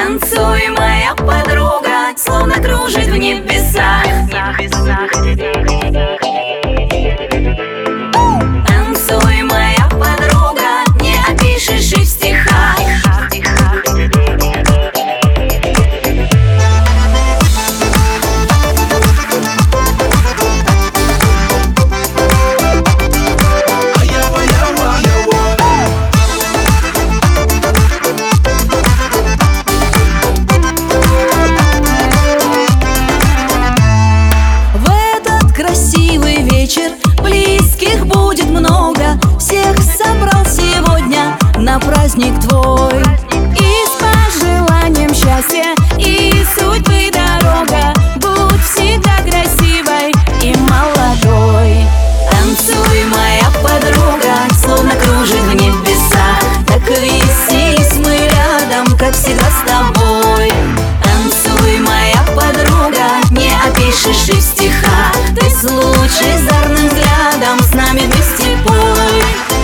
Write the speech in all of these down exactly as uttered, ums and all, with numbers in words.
Танцуй, моя подруга, словно кружит в небесах. Танцуй, моя подруга, не опишешь и в стихах. Красивый вечер, близких будет много. Всех собрал сегодня на праздник твой. И с пожеланием счастья и судьбы дорога. Будь всегда красивой и молодой. Танцуй, моя подруга, словно кружит в небесах. Так веселись мы рядом, как всегда с тобой. Танцуй, моя подруга, не опишешь и в стихах. Ты с лучезарным взглядом с нами вместе пой.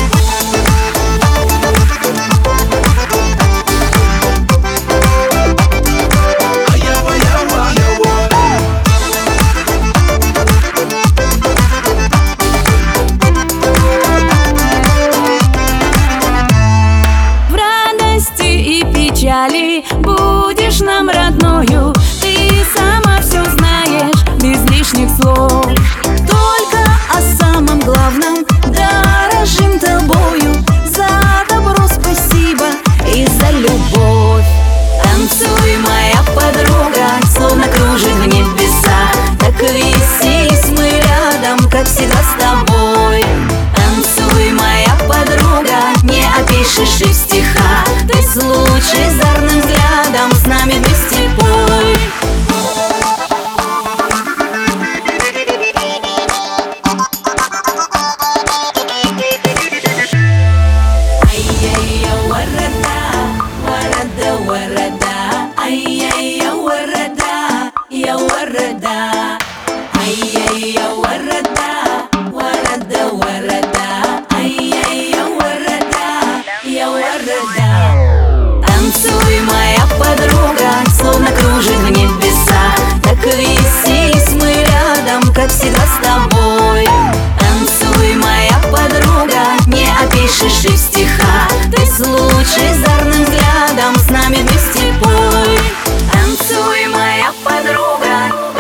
В радости и печали будешь нам родною. Ты сама все знаешь без лишних слов. Только о самом главном дорожим тобою. За добро спасибо и за любовь. Танцуй, моя подруга, словно кружит в небесах. Так веселись мы рядом, как всегда с тобой. Танцуй, моя подруга, не опишешь и в стихах. Ты с лучезарным взглядом с нами вместе пой. Ай-яй-я وردا يا وردا ай-яй-я وردا وردا وردا ай-яй-я وردا يا وردا. Танцуй, моя подруга, словно кружит в небесах. Так веселись мы рядом, как всегда с тобой. Танцуй, моя подруга, не опишешь и в стихах. Ты с лучезарным взглядом с нами вместе пой. Танцуй, моя подруга,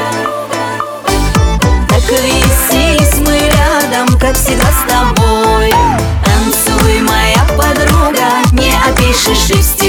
так веселись мы рядом, как всегда с тобой. Танцуй, моя подруга, не опишешь и в стихах.